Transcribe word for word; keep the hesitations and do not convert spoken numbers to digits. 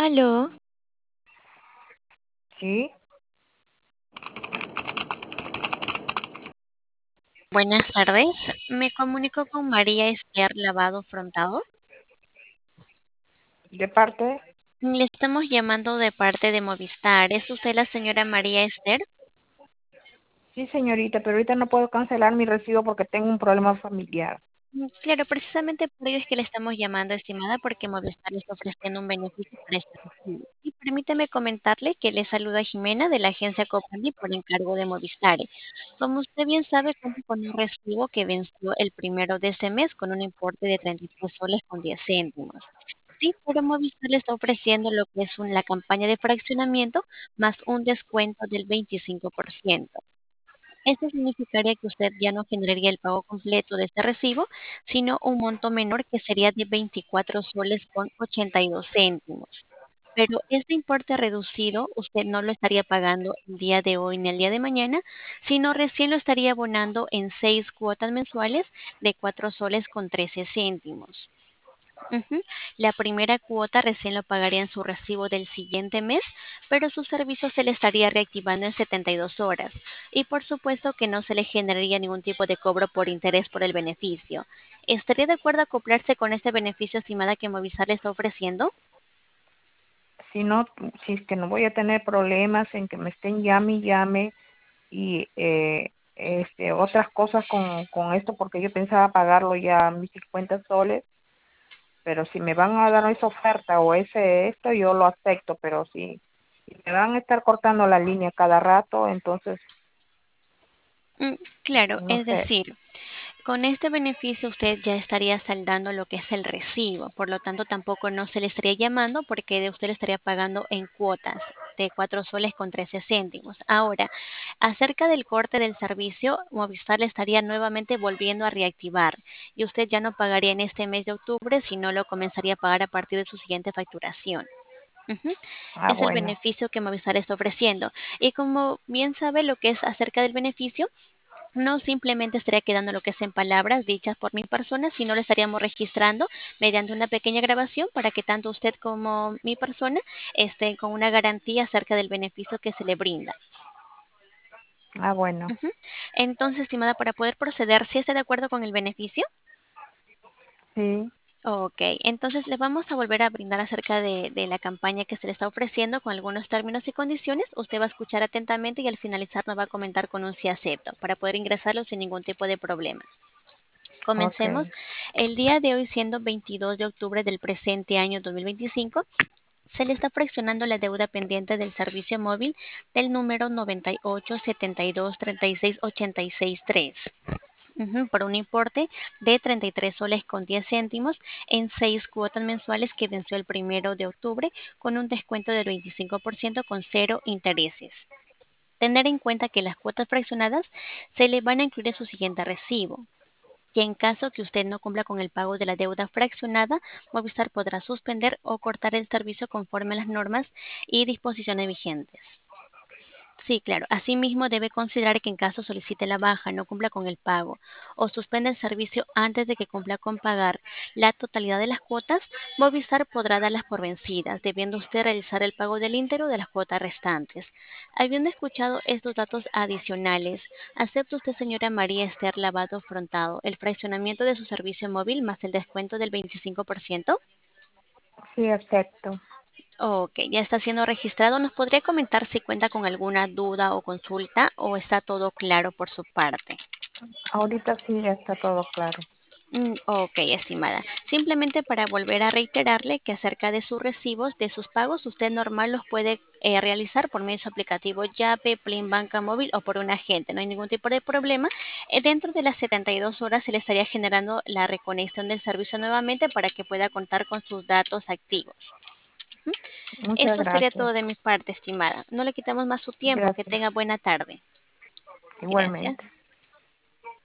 Aló, Sí, buenas tardes. Me comunico con María Esther Lavado Frontado. de parte. Le estamos llamando de parte de Movistar. ¿Es usted la señora María Esther? Sí, señorita, pero ahorita no puedo cancelar mi recibo porque tengo un problema familiar. Mm, Claro, precisamente por ello es que le estamos llamando, estimada, porque Movistar le está ofreciendo un beneficio para este recibo. Y permítame comentarle que le saluda Jimena de la agencia Copandi por encargo de Movistar. Como usted bien sabe, cuenta con un recibo que venció el primero de este mes con un importe de treinta y tres soles con diez céntimos. Sí, pero Movistar le está ofreciendo lo que es un- la campaña de fraccionamiento más un descuento del veinticinco por ciento. Esto significaría que usted ya no generaría el pago completo de este recibo, sino un monto menor que sería de veinticuatro soles con ochenta y dos céntimos. Pero este importe reducido usted no lo estaría pagando el día de hoy ni el día de mañana, sino recién lo estaría abonando en seis cuotas mensuales de cuatro soles con trece céntimos. Ujú. La primera cuota recién lo pagaría en su recibo del siguiente mes, pero su servicio se le estaría reactivando en setenta y dos horas. Y por supuesto que no se le generaría ningún tipo de cobro por interés por el beneficio. ¿Estaría de acuerdo a acoplarse con este beneficio, estimada, que Movistar le está ofreciendo? Si no, si es que no voy a tener problemas en que me estén llame y llame y eh, este, otras cosas con, con esto porque yo pensaba pagarlo ya mis cincuenta soles, pero si me van a dar esa oferta o ese esto, yo lo acepto, pero si, si me van a estar cortando la línea cada rato, entonces Mm, claro, no es sé. decir, con este beneficio usted ya estaría saldando lo que es el recibo, por lo tanto tampoco no se le estaría llamando porque de usted le estaría pagando en cuotas de cuatro soles con trece céntimos. Ahora, acerca del corte del servicio, Movistar le estaría nuevamente volviendo a reactivar y usted ya no pagaría en este mes de octubre, sino lo comenzaría a pagar a partir de su siguiente facturación. Ujú. Ah, Es el bueno. beneficio que Movistar está ofreciendo. Y como bien sabe lo que es acerca del beneficio, no simplemente estaría quedando lo que es en palabras dichas por mi persona, sino lo estaríamos registrando mediante una pequeña grabación para que tanto usted como mi persona estén con una garantía acerca del beneficio que se le brinda. Ah, bueno. Ujú. Entonces, estimada, para poder proceder, ¿sí está de acuerdo con el beneficio? Sí. Ok, entonces le vamos a volver a brindar acerca de, de la campaña que se le está ofreciendo con algunos términos y condiciones. Usted va a escuchar atentamente y al finalizar nos va a comentar con un sí acepto para poder ingresarlo sin ningún tipo de problema. Ok. Comencemos. El día de hoy, siendo veintidós de octubre del presente año dos mil veinticinco, se le está fraccionando la deuda pendiente del servicio móvil del número noventa y ocho setenta y dos treinta y seis ochenta y seis tres. Ujú, por un importe de treinta y tres soles con diez céntimos en seis cuotas mensuales que venció el primero de octubre con un descuento del veinticinco por ciento con cero intereses. Tener en cuenta que las cuotas fraccionadas se le van a incluir en su siguiente recibo, que en caso que usted no cumpla con el pago de la deuda fraccionada, Movistar podrá suspender o cortar el servicio conforme a las normas y disposiciones vigentes. Sí, claro. Asimismo, debe considerar que en caso solicite la baja, no cumpla con el pago o suspenda el servicio antes de que cumpla con pagar la totalidad de las cuotas, Movistar podrá darlas por vencidas, debiendo usted realizar el pago del íntegro de las cuotas restantes. Habiendo escuchado estos datos adicionales, ¿acepta usted, señora María Esther Lavado Frontado, el fraccionamiento de su servicio móvil más el descuento del veinticinco por ciento? Sí, acepto. Ok, ya está siendo registrado. ¿Nos podría comentar si cuenta con alguna duda o consulta o está todo claro por su parte? Ahorita sí ya está todo claro. Mm, ok, estimada. Simplemente para volver a reiterarle que acerca de sus recibos, de sus pagos, usted normal los puede eh, realizar por medio de su aplicativo Yape, Plin Banca Móvil o por un agente. No hay ningún tipo de problema. Eh, dentro de las setenta y dos horas se le estaría generando la reconexión del servicio nuevamente para que pueda contar con sus datos activos. ¿Mm? Muchas Esto sería gracias. todo de mi parte, estimada. No le quitamos más su tiempo. Que Gracias. tenga buena tarde. Gracias. Igualmente.